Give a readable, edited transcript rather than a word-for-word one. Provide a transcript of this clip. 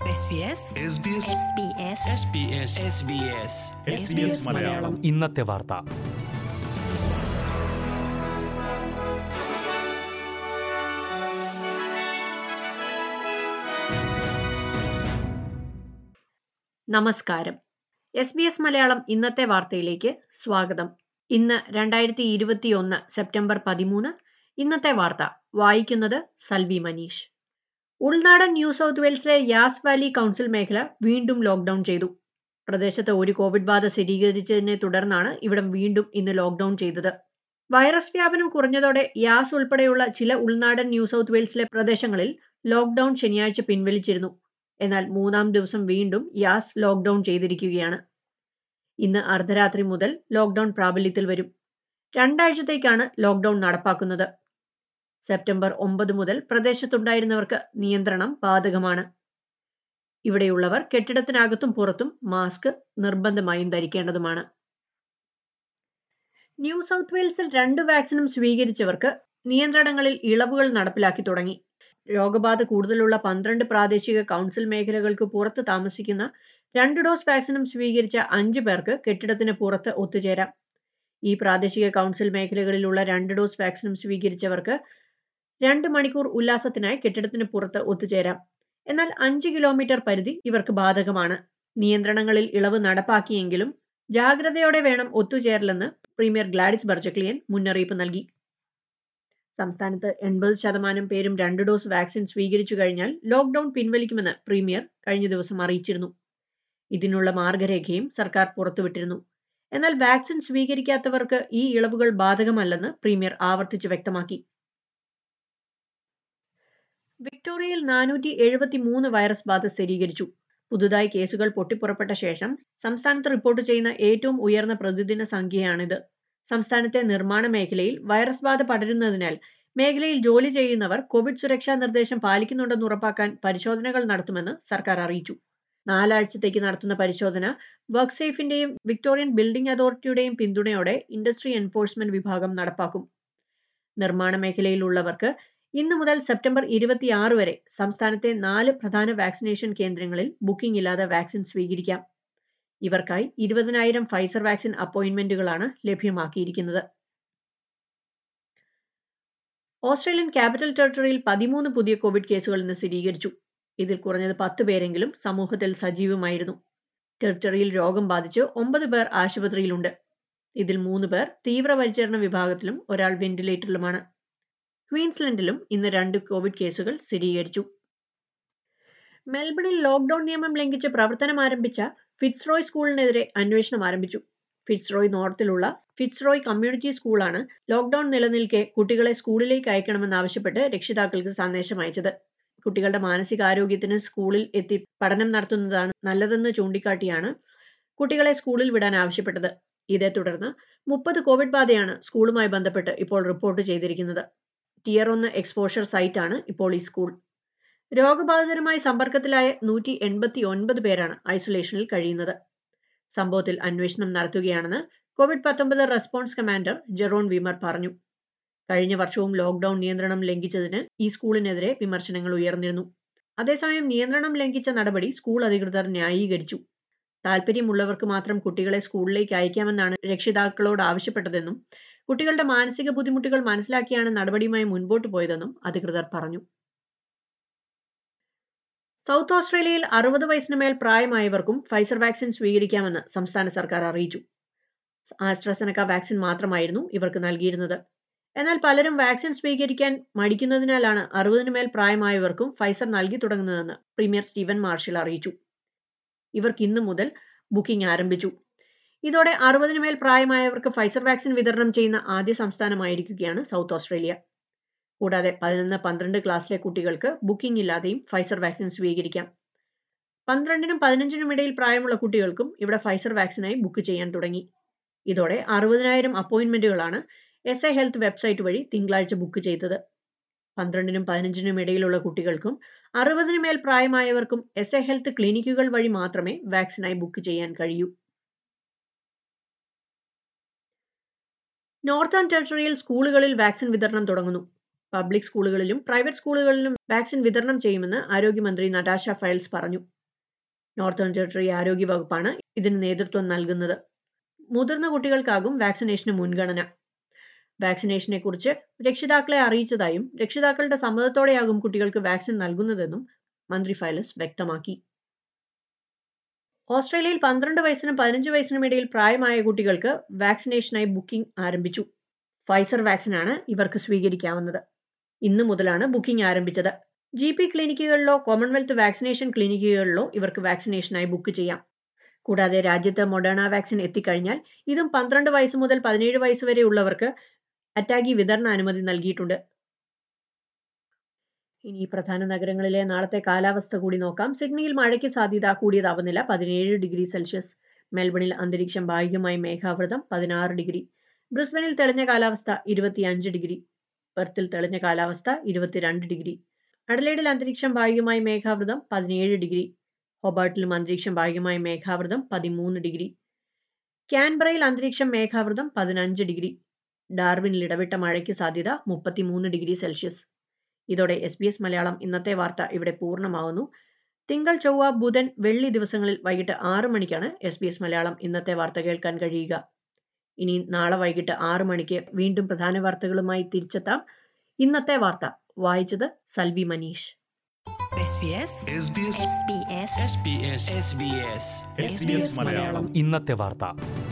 SBS Malayalam ഇന്നത്തെ വാർത്ത. നമസ്കാരം. SBS മലയാളം ഇന്നത്തെ വാർത്തയിലേക്ക് സ്വാഗതം. ഇന്ന് 2021 സെപ്റ്റംബർ 13. ഇന്നത്തെ വാർത്ത വായിക്കുന്നത് സൽവി മനീഷ്. ഉൾനാടൻ ന്യൂ സൗത്ത് വെയിൽസിലെ യാസ് വാലി കൗൺസിൽ മേഖല വീണ്ടും ലോക്ക്ഡൌൺ ചെയ്തു. പ്രദേശത്ത് ഒരു കോവിഡ് ബാധ സ്ഥിരീകരിച്ചതിനെ തുടർന്നാണ് ഇവിടം വീണ്ടും ഇന്ന് ലോക്ക്ഡൌൺ ചെയ്തത്. വൈറസ് വ്യാപനം കുറഞ്ഞതോടെ യാസ് ഉൾപ്പെടെയുള്ള ചില ഉൾനാടൻ ന്യൂ സൗത്ത് വെയിൽസിലെ പ്രദേശങ്ങളിൽ ലോക്ക്ഡൌൺ ശനിയാഴ്ച പിൻവലിച്ചിരുന്നു. എന്നാൽ മൂന്നാം ദിവസം വീണ്ടും യാസ് ലോക്ക്ഡൌൺ ചെയ്തിരിക്കുകയാണ്. ഇന്ന് അർദ്ധരാത്രി മുതൽ ലോക്ക്ഡൌൺ പ്രാബല്യത്തിൽ വരും. 2 ആഴ്ചത്തേക്കാണ് ലോക്ക്ഡൌൺ നടപ്പാക്കുന്നത്. സെപ്റ്റംബർ 9 മുതൽ പ്രദേശത്തുണ്ടായിരുന്നവർക്ക് നിയന്ത്രണം ബാധകമാണ്. ഇവിടെയുള്ളവർ കെട്ടിടത്തിനകത്തും പുറത്തും മാസ്ക് നിർബന്ധമായും ധരിക്കേണ്ടതുമാണ്. ന്യൂ സൗത്ത് വെയിൽസിൽ 2 വാക്സിനും സ്വീകരിച്ചവർക്ക് നിയന്ത്രണങ്ങളിൽ ഇളവുകൾ നടപ്പിലാക്കി തുടങ്ങി. രോഗബാധ കൂടുതലുള്ള 12 പ്രാദേശിക കൗൺസിൽ മേഖലകൾക്ക് പുറത്ത് താമസിക്കുന്ന 2 ഡോസ് വാക്സിനും സ്വീകരിച്ച 5 പേർക്ക് കെട്ടിടത്തിന് പുറത്ത് ഒത്തുചേരാം. ഈ പ്രാദേശിക കൗൺസിൽ മേഖലകളിലുള്ള 2 ഡോസ് വാക്സിനും സ്വീകരിച്ചവർക്ക് 2 മണിക്കൂർ ഉല്ലാസത്തിനായി കെട്ടിടത്തിന് പുറത്ത് ഒത്തുചേരാം. എന്നാൽ 5 കിലോമീറ്റർ പരിധി ഇവർക്ക് ബാധകമാണ്. നിയന്ത്രണങ്ങളിൽ ഇളവ് നടപ്പാക്കിയെങ്കിലും ജാഗ്രതയോടെ വേണം ഒത്തുചേരലെന്ന് പ്രീമിയർ ഗ്ലാഡിസ് ബർജക്ലിയൻ മുന്നറിയിപ്പ് നൽകി. സംസ്ഥാനത്ത് 80% പേരും 2 ഡോസ് വാക്സിൻ സ്വീകരിച്ചു കഴിഞ്ഞാൽ ലോക്ക്ഡൌൺ പിൻവലിക്കുമെന്ന് പ്രീമിയർ കഴിഞ്ഞ ദിവസം അറിയിച്ചിരുന്നു. ഇതിനുള്ള മാർഗരേഖയും സർക്കാർ പുറത്തുവിട്ടിരുന്നു. എന്നാൽ വാക്സിൻ സ്വീകരിക്കാത്തവർക്ക് ഈ ഇളവുകൾ ബാധകമല്ലെന്ന് പ്രീമിയർ ആവർത്തിച്ച് വ്യക്തമാക്കി. വിക്ടോറിയയിൽ 473 വൈറസ് ബാധ സ്ഥിരീകരിച്ചു. പുതുതായി കേസുകൾ പൊട്ടിപ്പുറപ്പെട്ട ശേഷം സംസ്ഥാനത്ത് റിപ്പോർട്ട് ചെയ്യുന്ന ഏറ്റവും ഉയർന്ന പ്രതിദിന സംഖ്യയാണിത്. സംസ്ഥാനത്തെ നിർമ്മാണ മേഖലയിൽ വൈറസ് ബാധ പടരുന്നതിനാൽ മേഖലയിൽ ജോലി ചെയ്യുന്നവർ കോവിഡ് സുരക്ഷാ നിർദ്ദേശം പാലിക്കുന്നുണ്ടെന്ന് ഉറപ്പാക്കാൻ പരിശോധനകൾ നടത്തുമെന്ന് സർക്കാർ അറിയിച്ചു. 4 ആഴ്ചത്തേക്ക് നടത്തുന്ന പരിശോധന വർക്ക്സേഫിന്റെയും വിക്ടോറിയൻ ബിൽഡിംഗ് അതോറിറ്റിയുടെയും പിന്തുണയോടെ ഇൻഡസ്ട്രി എൻഫോഴ്സ്മെന്റ് വിഭാഗം നടപ്പാക്കും. നിർമ്മാണ മേഖലയിലുള്ളവർക്ക് ഇന്നു മുതൽ സെപ്റ്റംബർ 26 വരെ സംസ്ഥാനത്തെ 4 പ്രധാന വാക്സിനേഷൻ കേന്ദ്രങ്ങളിൽ ബുക്കിംഗ് ഇല്ലാതെ വാക്സിൻ സ്വീകരിക്കാം. ഇവർക്കായി 20,000 ഫൈസർ വാക്സിൻ അപ്പോയിന്റ്മെന്റുകളാണ് ലഭ്യമാക്കിയിരിക്കുന്നത്. ഓസ്ട്രേലിയൻ ക്യാപിറ്റൽ ടെറിട്ടറിയിൽ 13 പുതിയ കോവിഡ് കേസുകൾ ഇന്ന് സ്ഥിരീകരിച്ചു. ഇതിൽ കുറഞ്ഞത് 10 പേരെങ്കിലും സമൂഹത്തിൽ സജീവമായിരുന്നു. ടെറിട്ടറിയിൽ രോഗം ബാധിച്ച് 9 പേർ ആശുപത്രിയിലുണ്ട്. ഇതിൽ 3 പേർ തീവ്രപരിചരണ വിഭാഗത്തിലും ഒരാൾ വെന്റിലേറ്ററിലുമാണ്. ക്വീൻസ്ലൻഡിലും ഇന്ന് 2 കോവിഡ് കേസുകൾ സ്ഥിരീകരിച്ചു. മെൽബണിൽ ലോക്ക്ഡൌൺ നിയമം ലംഘിച്ച് പ്രവർത്തനം ആരംഭിച്ച ഫിറ്റ്സ്റോയ് സ്കൂളിനെതിരെ അന്വേഷണം ആരംഭിച്ചു. ഫിറ്റ്സ്റോയ് നോർത്തിലുള്ള ഫിറ്റ്സ്റോയ് കമ്മ്യൂണിറ്റി സ്കൂളാണ് ലോക്ക്ഡൌൺ നിലനിൽക്കെ കുട്ടികളെ സ്കൂളിലേക്ക് അയക്കണമെന്നാവശ്യപ്പെട്ട് രക്ഷിതാക്കൾക്ക് സന്ദേശം അയച്ചത്. കുട്ടികളുടെ മാനസികാരോഗ്യത്തിന് സ്കൂളിൽ എത്തി പഠനം നടത്തുന്നതാണ് നല്ലതെന്ന് ചൂണ്ടിക്കാട്ടിയാണ് കുട്ടികളെ സ്കൂളിൽ വിടാൻ ആവശ്യപ്പെട്ടത്. ഇതേ തുടർന്ന് 30 കോവിഡ് ബാധയാണ് സ്കൂളുമായി ബന്ധപ്പെട്ട് ഇപ്പോൾ റിപ്പോർട്ട് ചെയ്തിരിക്കുന്നത്. ടിയർ 1 എക്സ്പോഷർ സൈറ്റാണ് ഇപ്പോൾ ഈ സ്കൂൾ. രോഗബാധിതരുമായി സമ്പർക്കത്തിലായ 189 പേരാണ് ഐസൊലേഷനിൽ കഴിയുന്നത്. സംഭവത്തിൽ അന്വേഷണം നടത്തുകയാണെന്ന് COVID-19 റെസ്പോൺസ് കമാൻഡർ ജെറോൺ വിമർ പറഞ്ഞു. കഴിഞ്ഞ വർഷവും ലോക്ക്ഡൌൺ നിയന്ത്രണം ലംഘിച്ചതിന് ഈ സ്കൂളിനെതിരെ വിമർശനങ്ങൾ ഉയർന്നിരുന്നു. അതേസമയം നിയന്ത്രണം ലംഘിച്ച നടപടി സ്കൂൾ അധികൃതർ ന്യായീകരിച്ചു. താൽപ്പര്യമുള്ളവർക്ക് മാത്രം കുട്ടികളെ സ്കൂളിലേക്ക് അയക്കാമെന്നാണ് രക്ഷിതാക്കളോട് ആവശ്യപ്പെട്ടതെന്നും കുട്ടികളുടെ മാനസിക ബുദ്ധിമുട്ടുകൾ മനസ്സിലാക്കിയാണ് നടപടിയുമായി മുൻപോട്ട് പോയതെന്നും അധികൃതർ പറഞ്ഞു. സൗത്ത് ഓസ്ട്രേലിയയിൽ 60 വയസ്സിന് മേൽ പ്രായമായവർക്കും ഫൈസർ വാക്സിൻ സ്വീകരിക്കാമെന്ന് സംസ്ഥാന സർക്കാർ അറിയിച്ചു. ആസ്ട്രസെനക വാക്സിൻ മാത്രമായിരുന്നു ഇവർക്ക് നൽകിയിരുന്നത്. എന്നാൽ പലരും വാക്സിൻ സ്വീകരിക്കാൻ മടിക്കുന്നതിനാലാണ് 60 മേൽ പ്രായമായവർക്കും ഫൈസർ നൽകി തുടങ്ങുന്നതെന്ന് പ്രീമിയർ സ്റ്റീവൻ മാർഷൽ അറിയിച്ചു. ഇവർക്ക് ഇന്നു മുതൽ ബുക്കിംഗ് ആരംഭിച്ചു. ഇതോടെ 60 മേൽ പ്രായമായവർക്ക് ഫൈസർ വാക്സിൻ വിതരണം ചെയ്യുന്ന ആദ്യ സംസ്ഥാനമായിരിക്കുകയാണ് സൗത്ത് ഓസ്ട്രേലിയ. കൂടാതെ 11-12 ക്ലാസ്സിലെ കുട്ടികൾക്ക് ബുക്കിംഗ് ഇല്ലാതെയും ഫൈസർ വാക്സിൻ സ്വീകരിക്കാം. 12-നും 15-നും ഇടയിൽ പ്രായമുള്ള കുട്ടികൾക്കും ഇവിടെ ഫൈസർ വാക്സിനായി ബുക്ക് ചെയ്യാൻ തുടങ്ങി. ഇതോടെ 60,000 അപ്പോയിന്റ്മെന്റുകളാണ് SA ഹെൽത്ത് വെബ്സൈറ്റ് വഴി തിങ്കളാഴ്ച ബുക്ക് ചെയ്തത്. 12-നും 15-നും ഇടയിലുള്ള കുട്ടികൾക്കും 60 മേൽ പ്രായമായവർക്കും SA ഹെൽത്ത് ക്ലിനിക്കുകൾ വഴി മാത്രമേ വാക്സിനായി ബുക്ക് ചെയ്യാൻ കഴിയൂ. നോർത്തേൺ ടെറിട്ടറിയിൽ സ്കൂളുകളിൽ വാക്സിൻ വിതരണം തുടങ്ങുന്നു. പബ്ലിക് സ്കൂളുകളിലും പ്രൈവറ്റ് സ്കൂളുകളിലും വാക്സിൻ വിതരണം ചെയ്യുമെന്ന് ആരോഗ്യമന്ത്രി നടാഷ ഫൈൽസ് പറഞ്ഞു. നോർത്തേൺ ടെറിട്ടറി ആരോഗ്യ വകുപ്പാണ് ഇതിന് നേതൃത്വം നൽകുന്നത്. മുതിർന്ന കുട്ടികൾക്കാകും വാക്സിനേഷന് മുൻഗണന. വാക്സിനേഷനെ കുറിച്ച് രക്ഷിതാക്കളെ അറിയിച്ചതായും രക്ഷിതാക്കളുടെ സമ്മതത്തോടെയാകും കുട്ടികൾക്ക് വാക്സിൻ നൽകുന്നതെന്നും മന്ത്രി ഫൈലസ് വ്യക്തമാക്കി. ഓസ്ട്രേലിയയിൽ 12 വയസ്സിനും 15 വയസ്സിനും ഇടയിൽ പ്രായമായ കുട്ടികൾക്ക് വാക്സിനേഷനായി ബുക്കിംഗ് ആരംഭിച്ചു. ഫൈസർ വാക്സിനാണ് ഇവർക്ക് സ്വീകരിക്കാവുന്നത്. ഇന്നു മുതലാണ് ബുക്കിംഗ് ആരംഭിച്ചത്. GP ക്ലിനിക്കുകളിലോ കോമൺവെൽത്ത് വാക്സിനേഷൻ ക്ലിനിക്കുകളിലോ ഇവർക്ക് വാക്സിനേഷനായി ബുക്ക് ചെയ്യാം. കൂടാതെ രാജ്യത്ത് മൊഡേണ വാക്സിൻ എത്തിക്കഴിഞ്ഞാൽ ഇതും 12 വയസ്സ് മുതൽ 17 വയസ്സ് വരെ ഉള്ളവർക്ക് അറ്റാഗി വിതരണ അനുമതി നൽകിയിട്ടുണ്ട്. ഇനി പ്രധാന നഗരങ്ങളിലെ നാളത്തെ കാലാവസ്ഥ കൂടി നോക്കാം. സിഡ്നിയിൽ മഴയ്ക്ക് സാധ്യത, കൂടിയ താപനില 17 ഡിഗ്രി സെൽഷ്യസ്. മെൽബണിൽ അന്തരീക്ഷം ഭാഗികമായി മേഘാവൃതം 16 ഡിഗ്രി. ബ്രിസ്ബനിൽ തെളിഞ്ഞ കാലാവസ്ഥ 25 ഡിഗ്രി. പെർത്തിൽ തെളിഞ്ഞ കാലാവസ്ഥ 22 ഡിഗ്രി. അഡലേഡിൽ അന്തരീക്ഷം ഭാഗികമായി മേഘാവൃതം 17 ഡിഗ്രി. ഹൊബാർട്ടിലും അന്തരീക്ഷം ഭാഗികമായി മേഘാവൃതം 13 ഡിഗ്രി. ക്യാൻബറയിൽ അന്തരീക്ഷം മേഘാവൃതം 15 ഡിഗ്രി. ഡാർവിനിൽ ഇടവിട്ട മഴയ്ക്ക് സാധ്യത 33 ഡിഗ്രി സെൽഷ്യസ്. ഇതോടെ SBS മലയാളം ഇന്നത്തെ വാർത്ത ഇവിടെ പൂർണ്ണമാവുന്നു. തിങ്കൾ, ചൊവ്വ, ബുധൻ, വെള്ളി ദിവസങ്ങളിൽ വൈകിട്ട് 6 മണിക്കാണ് SBS മലയാളം ഇന്നത്തെ വാർത്ത കേൾക്കാൻ കഴിയുക. ഇനി നാളെ വൈകിട്ട് 6 മണിക്ക് വീണ്ടും പ്രധാന വാർത്തകളുമായി തിരിച്ചെത്താം. ഇന്നത്തെ വാർത്ത വായിച്ചത് സൽവി മനീഷ്. SBS മലയാളം ഇന്നത്തെ വാർത്ത.